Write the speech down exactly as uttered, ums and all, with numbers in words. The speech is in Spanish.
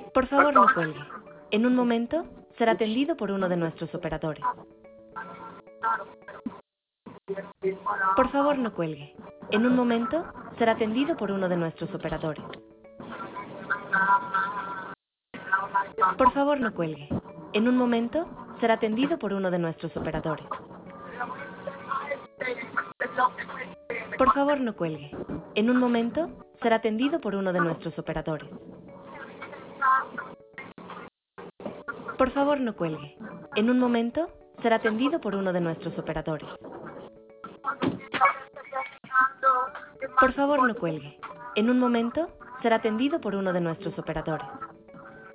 Por favor, no cuelgue. En un momento será atendido por uno de nuestros operadores. Por favor, no cuelgue. En un momento será atendido por uno de nuestros operadores. Por favor, no cuelgue. En un momento será atendido por uno de nuestros operadores. Por favor, no cuelgue. En un momento será atendido por uno de nuestros operadores. Por favor, no cuelgue. En un momento será atendido por uno de nuestros operadores. Por favor, no cuelgue. En un momento será atendido por uno de nuestros operadores.